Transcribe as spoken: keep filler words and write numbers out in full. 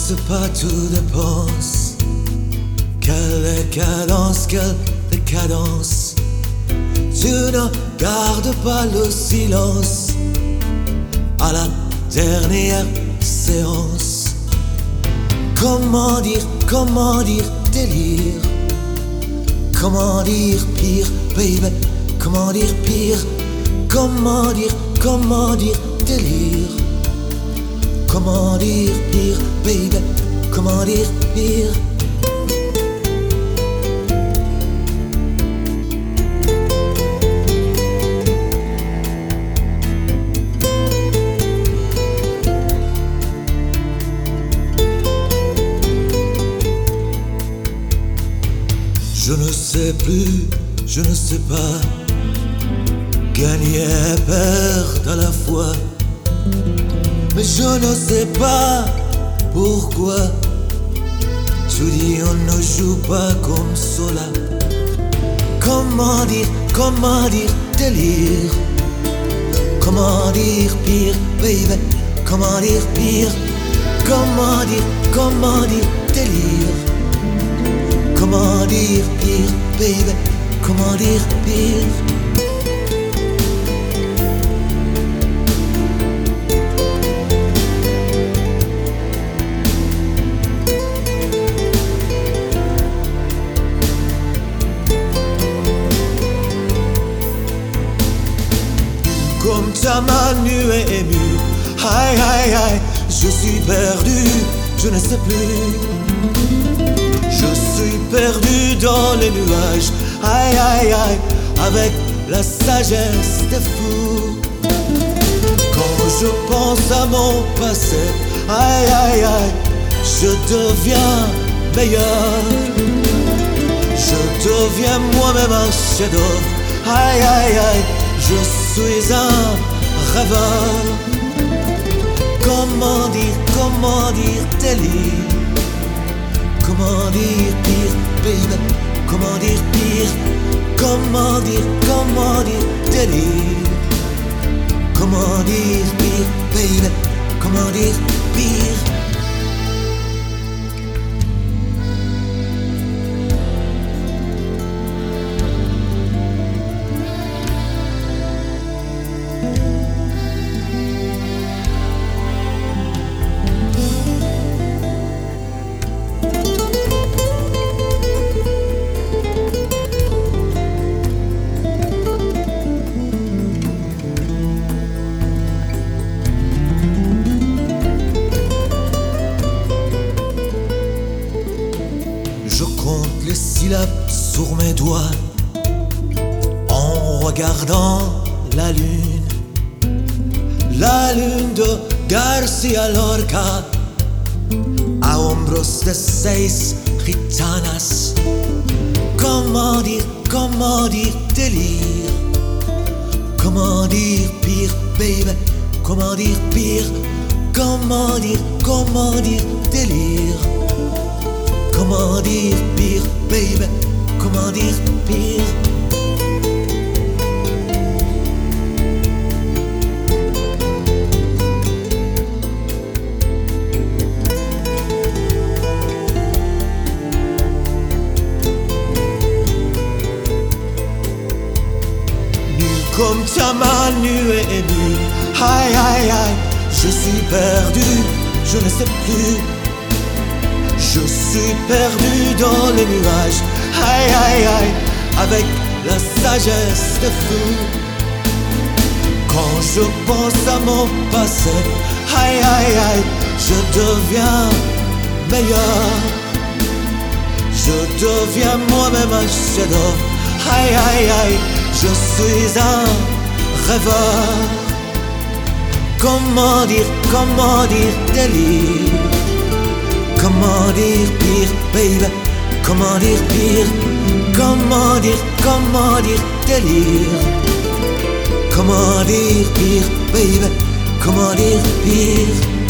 sais pas, tout dépense. Quelle cadence, quelle décadence. Tu ne gardes pas le silence à la dernière séance. Comment dire, comment dire délire. Comment dire pire, baby. Comment dire pire. Comment dire, comment dire délire. Comment dire pire, baby. Comment dire pire. Je ne sais plus, je ne sais pas, gagner et perdre à la fois. Mais je ne sais pas pourquoi tu dis on ne joue pas comme cela. Comment dire, comment dire délire. Comment dire pire, baby. Comment dire pire. Comment dire, comment dire délire. Comment dire pire, baby. Comment dire pire. Comme ta main nue et émue. Aïe aïe aïe, je suis perdu, je ne sais plus. Je suis perdu dans les nuages. Aïe aïe aïe, avec la sagesse des fous. Quand je pense à mon passé, aïe aïe aïe, je deviens meilleur. Je deviens moi-même un chef-d'œuvre. Aïe aïe aïe, je suis un rêveur. Comment dire, comment dire délire. Comment dire pire, baby. Comment dire pire. Comment dire, comment dire délire. Comment dire pire, baby. Comment dire pire. Je compte les syllabes sur mes doigts en regardant la lune. La lune de Garcia Lorca a hombros de seis gitanas. Comment dire, comment dire délire. Comment dire pire, baby. Comment dire pire. Comment dire, comment dire délire. Comment dire pire, baby. Comment dire pire. Nul comme ta main nue et émue. Aïe aïe aïe, je suis perdu, je ne sais plus. Je suis perdu dans les nuages. Aïe aïe aïe, avec la sagesse des fous. Quand je pense à mon passé, aïe aïe aïe, je deviens meilleur. Je deviens moi-même un chef-d'œuvre. Aïe aïe aïe, je suis un rêveur. Comment dire, comment dire délire. Comment dire pire, baby. Comment dire pire. Comment dire, comment dire délire. Comment dire pire, baby. Comment dire pire.